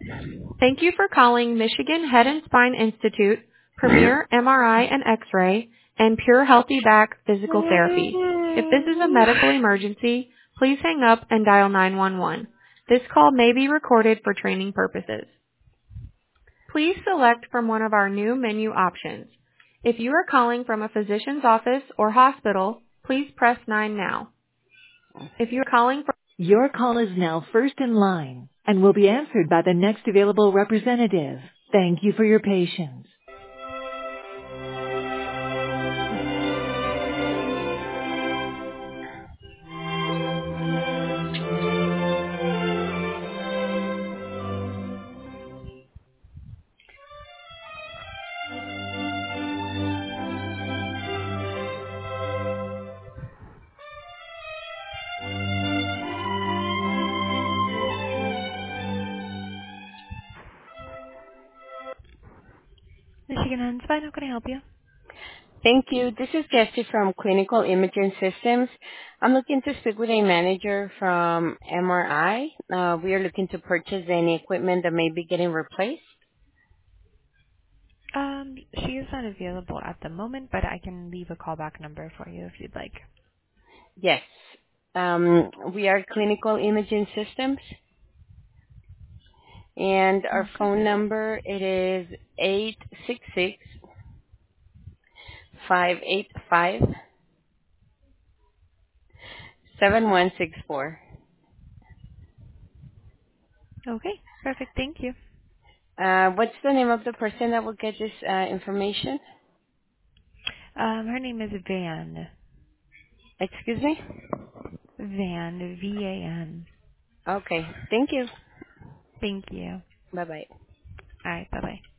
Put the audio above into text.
Thank you for calling Michigan Head and Spine Institute, Premier MRI and X-ray, and Pure Healthy Back Physical Therapy. If this is a medical emergency, please hang up and dial 911. This call may be recorded for training purposes. Please select from one of our new menu options. If you are calling from a physician's office or hospital, please press 9 now. If you're calling from Your call is now first in line and will be answered by the next available representative. Thank you for your patience. Michigan and Spine, how can I help you? Thank you. This is Jessie from Clinical Imaging Systems. I'm looking to speak with a manager from MRI. We are looking to purchase any equipment that may be getting replaced. She is not available at the moment, but I can leave a callback number for you if you'd like. Yes. We are Clinical Imaging Systems, and our Okay. phone number it is 866-585-7164. Okay, perfect. Thank you. What's the name of the person that will get this information? Her name is Van. Excuse me? Van, V-A-N. Okay. Thank you. Thank you. Bye-bye. All right, bye-bye.